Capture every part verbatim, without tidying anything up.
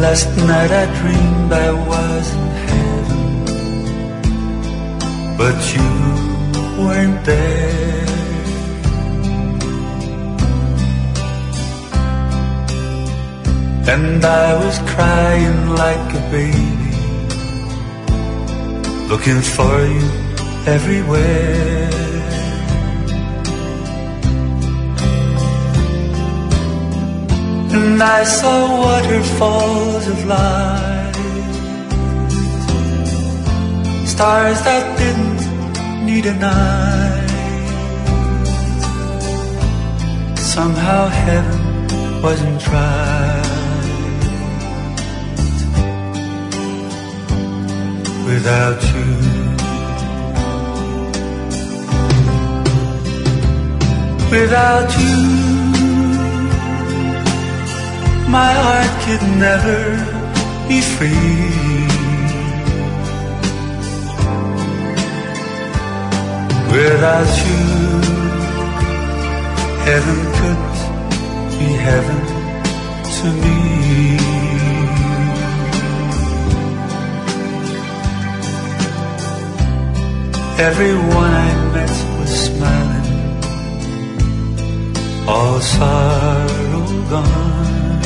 Last night I dreamed I was in heaven, but you weren't there. And I was crying like a baby, looking for you everywhere. And I saw waterfalls of light, stars that didn't need a night. Somehow heaven wasn't right without you. Without you, my heart could never be free. Without you, heaven couldn't be heaven to me. Everyone I met was smiling, all sorrow gone.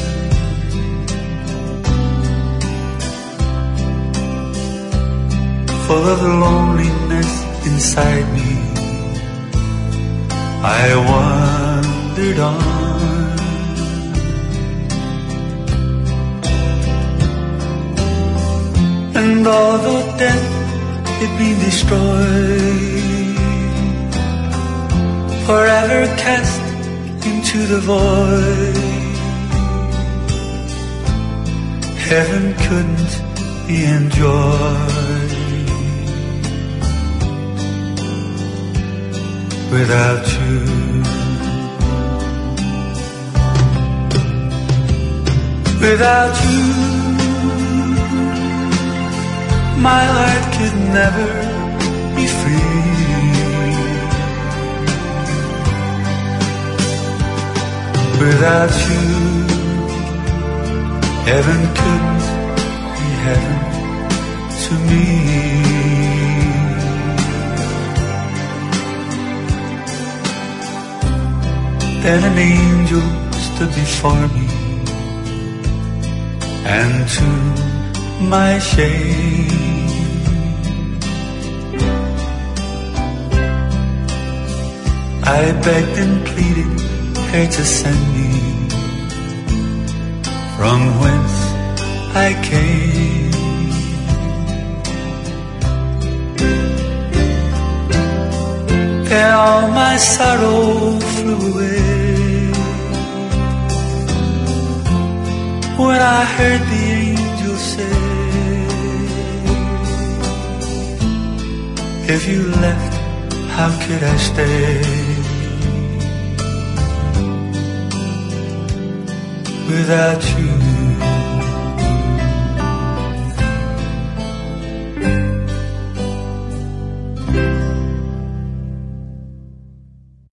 Full of loneliness inside me, I wandered on. And although death had been destroyed, forever cast into the void, heaven couldn't be enjoyed without you. Without you, my heart could never be free. Without you, heaven couldn't be heaven to me. Then an angel stood before me, and to my shame, I begged and pleaded her to send me from whence I came. Then all my sorrow flew away when I heard the angel say, if you left, how could I stay? Without you,